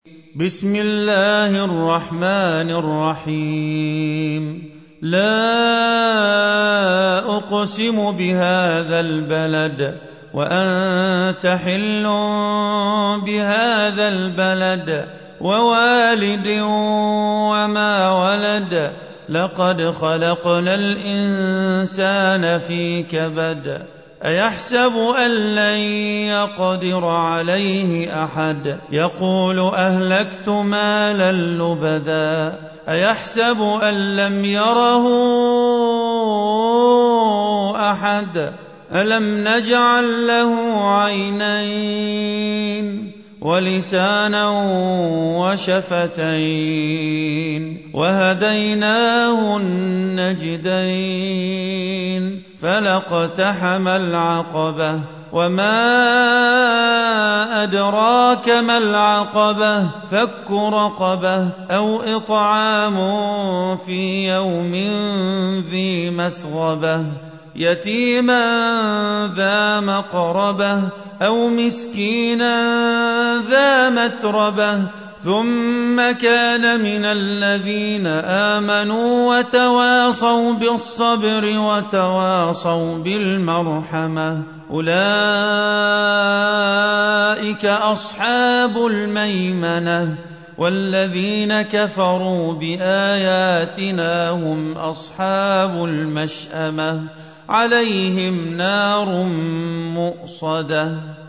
بسم الله الرحمن الرحيم لا أقسم بهذا البلد وأنت حل بهذا البلد ووالد وما ولد لقد خلقنا الإنسان في كبد أيحسب أن لن يقدر عليه أحد يقول أهلكت مالا لبدا أيحسب أن لم يره أحد ألم نجعل له عينين ولسانا وشفتين وهديناه النجدين فلاقتحم العقبة وما أدراك ما العقبة فك رقبة أو إطعام في يوم ذي مسغبة يتيما ذا مقربة أو مسكينا ذا متربة ثم كان من الذين آمنوا وتواصوا بالصبر وتواصوا بالمرحمة أولئك أصحاب الميمنة والذين كفروا بآياتنا هم أصحاب المشأمة عليهم نار مؤصدة